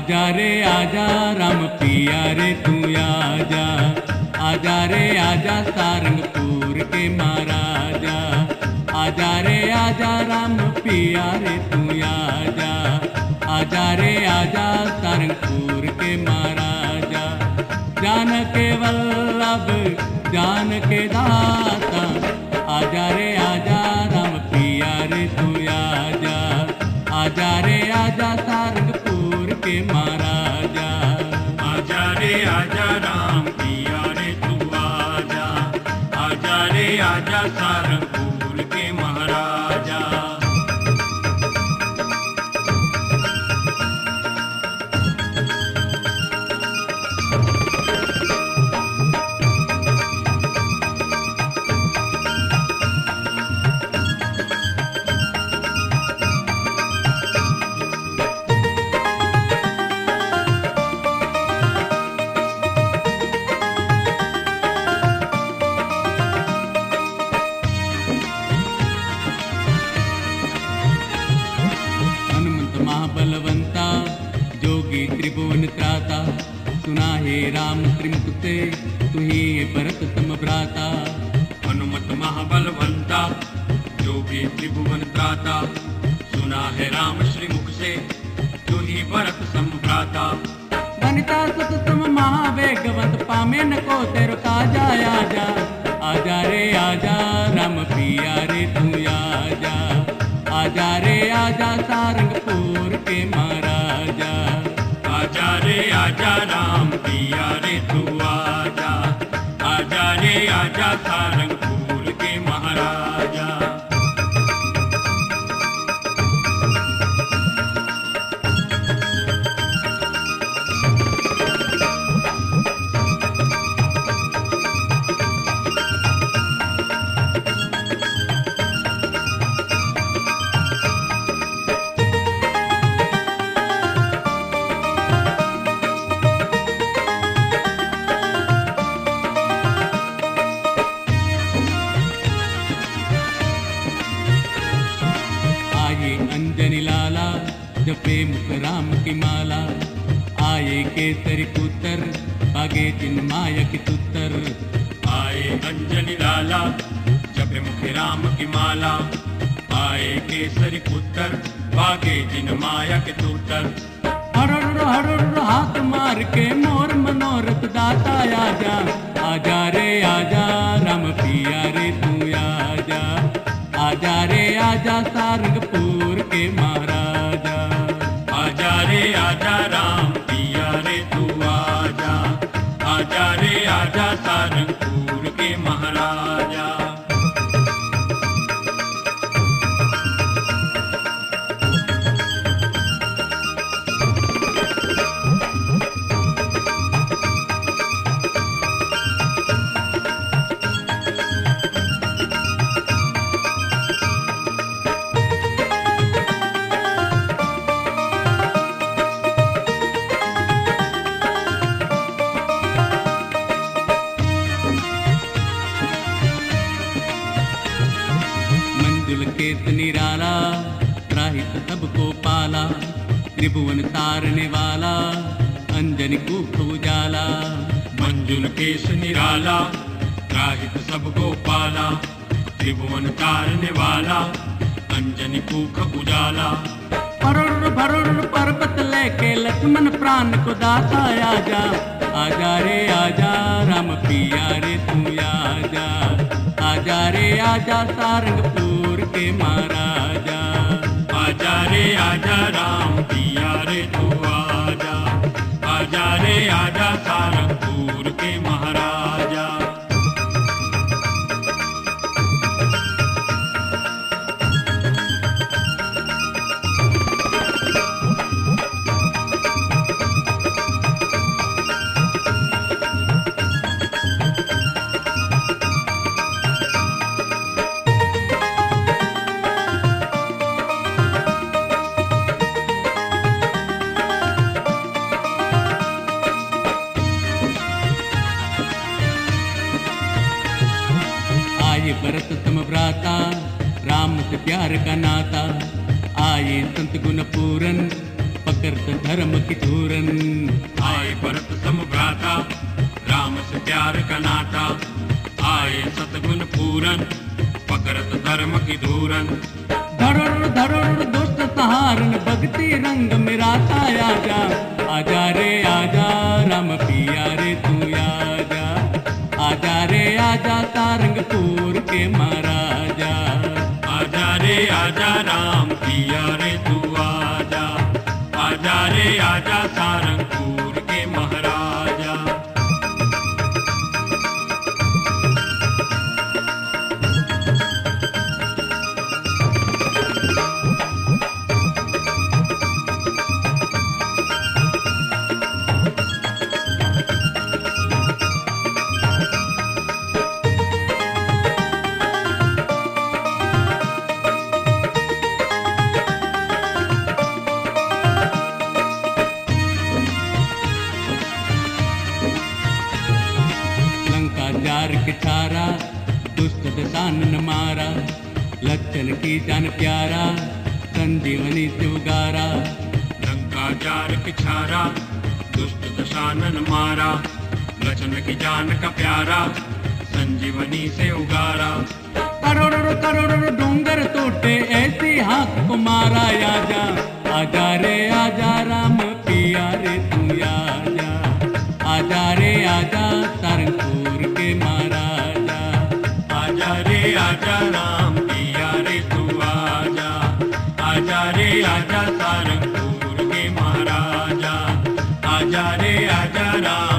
आजा राम पिया रे तू आजा रे आजा सारंगपुर के महाराजा। आजा राम पिया रे तू आजा रे आजा सारंगपुर के महाराजा। जान के वल्लभ जान के दाता आजा रे आजा राम पिया रे तू आजा रे आजा सारंगपुर के महाराजा। आजा रे आजा राम पिया रे तू आजा रे आजा सारंगपुर के महाराजा। बलवंता जोगी त्रिभुवन त्राता सुना है राम त्रिमुख से तू ही भरत समभ्राता। हनुमत महाबलवंता जोगी त्रिभुवन त्राता सुना है राम श्रीमुख से तू ही भरत समभ्राता। वनिता सुत सम महावेगवंत पामे न को तेरो काजा। आजा रे आजा राम पिया रे तू आजा रे आजा सारंगपुर के महाराजा। आजा रे आजा राम पिया रे तू आजा रे आजा सारंगपुर के महाराजा। अंजनी लाला जपे मुख राम की माला। आए केसरी पुत्र भागे जिन माया की तुतर। आए अंजनी लाला जपे मुख राम की माला। आए केसरी पुत्र भागे जिन माया के तुतर। हर हाथ मार के मोर मनोरथ दाता आजा रे आजा राम पिया रे तू आजा रे आजा सारंगपुर के महाराजा। आजा रे आजा राम पिया रे तू आजा रे आजा सारंगपुर के महाराजा। केत निराला त्राहित सबको पाला। त्रिभुवन तारने वाला अंजनी कूप उजाला। मंजुल केस निराला त्राहित सबको पाला। त्रिभुवन तारने वाला अंजनी कूख उजाला। भरुड़ पर्वत लेके लक्ष्मण प्राण को दाता आजा रे आजा राम पिया रे तू आजा रे आजा सारंगपुर के महाराजा। आजा रे आजा राम पिया रे तू आजा रे आजा सारंगपुर के महाराजा। भरत समभ्राता राम से प्यार का नाता। आए संत गुण पूरन पकड़त धर्म की धूरन। आए भरत समभ्राता राम से प्यार का नाता, आए सतगुण पूरन पकड़त धर्म की धूरन। धरुर धरुर दुष्ट सहारन भक्ति रंग मिराता आजा, आजा रे आजा राम पिया रे तू आजा, आजा रे आजा सारंगपुर के महाराजा। आजा रे आजा राम पिया रे तू आजा, आजा रे आजा सारंगपुर के महाराजा। जार के छारा दुष्ट दशानन मारा, लक्षण की जान प्यारा संजीवनी से उगारा। लंका जार के छारा दुष्ट दशानन मारा, लक्षण की जान का प्यारा संजीवनी से उगारा। करोड़ों करोड़ों डोंगर टूटे ऐसी हाथ को मारा, आजा आजा रे आजा राम पिया रे तू आजा, आजा रे आजा सारंगपुर के महाराजा। आजा रे आजा राम पिया रे तू आजा, आजा रे आजा सारंगपुर के महाराजा। आजा रे आजा राम